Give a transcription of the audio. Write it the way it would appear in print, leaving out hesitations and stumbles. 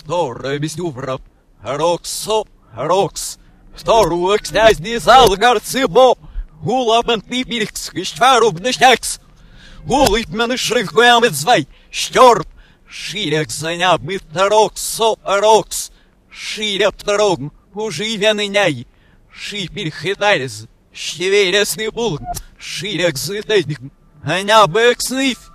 Второе бездювров, Роксо, Рокс. Второе князь не зал горцебо. Улабан пипирикс, ищвару бнышнякс. Улып мене шрихвемет звай, щорб. Ширяк заняв ми Роксо, Рокс. Ширя второг, уживяный няй. Шипер хитарез, щеверясный булг. Ширяк зытайник, аня бэкснив.